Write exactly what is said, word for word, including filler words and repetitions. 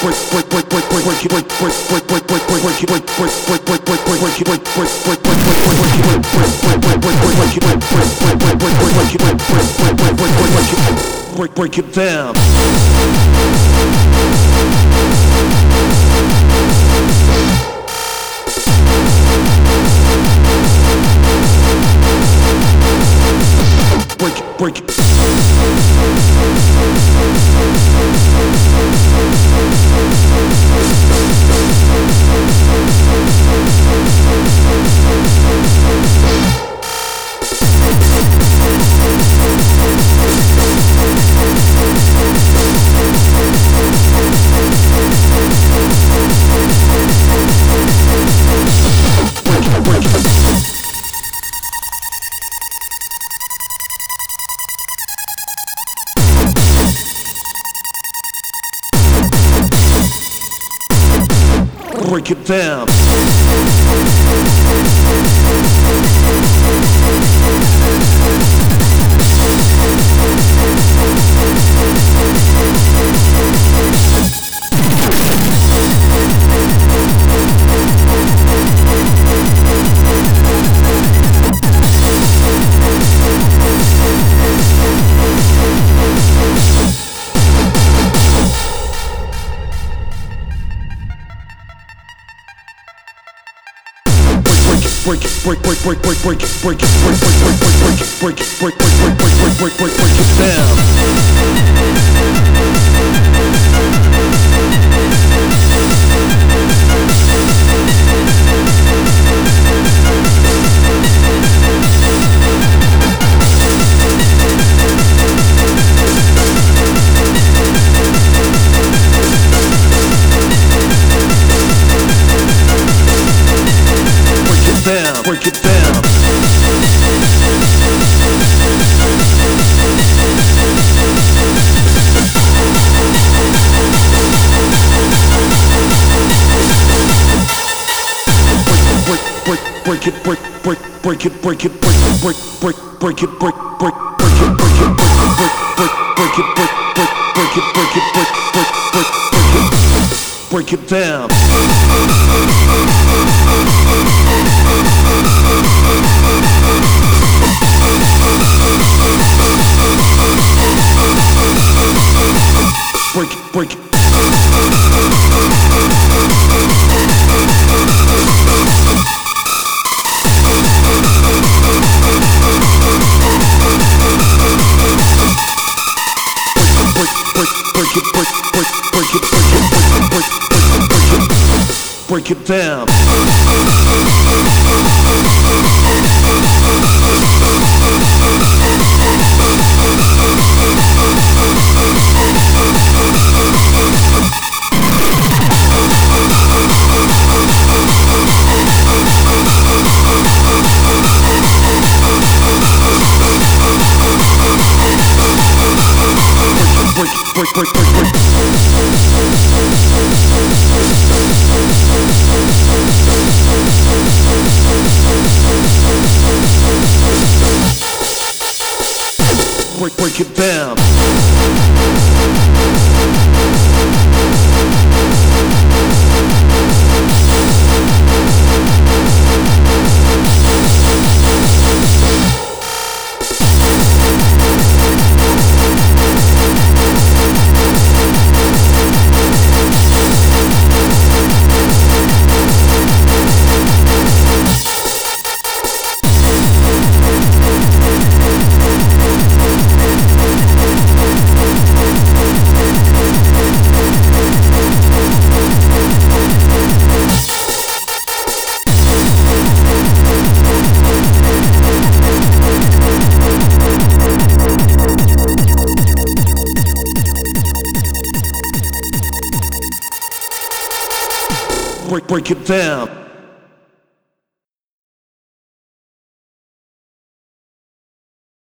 break it down. Break it, break it. Break it down. Break it, break, break, break, break, break it, break it, break, break, break, break, break it, break it, break, break, break, break, break, break, break, break it down. Break it down. Break it, break, break, break it, break it, break, break, break, break it, break, break, break it, break it, break, break, break, break it, break, break, break it, break it, break, break, break, break it, break it down. Break it, break it. Break it, break, break, break it, break it, break it, break, break, break it, break it down. Break, break, break, break. Break, break it down. Break, break it down.